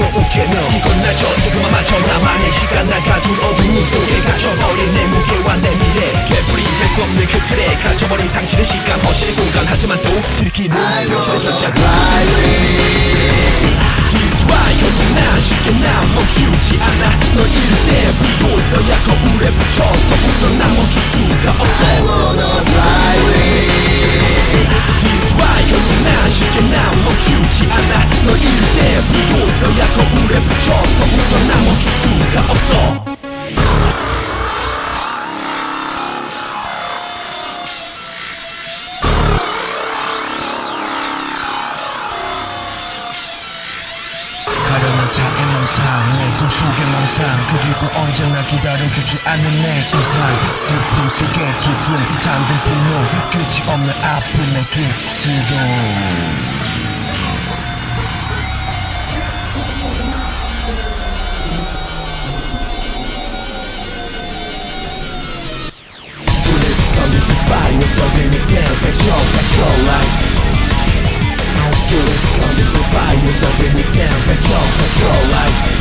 들어오게면 이건 날 젖어 그만 맞춰 나만의 시간 날 가둔 어둠 속에 갇혀버린 내 무게와 내 미래 되풀이될 수 없는 그 틀에 갇혀버린 상실의 시간 허실의 공간 하지만 또 들키는 상실의 선장 This why 결국 난 쉽게 난 멈추지 않아 널 잃을 때 비로소야 거울에 붙여 더욱더 난 멈출 수가 없어 I wanna fly with This why 결국 난 쉽게 난 멈추지 않아 널 잃을 때 비로소야 거울에 붙여 더욱더 난 멈출 수가 없어 가려는 작은 영상 내 꿈속의 망상 그리고 언제나 기다려주지 않는 내 이상 슬픔 속에 깃든 잠든 분노 끝이 없는 아픔의 길치도 Fire, so bring it down, that's your control light Girls come to survive, so bring it down, that's your control light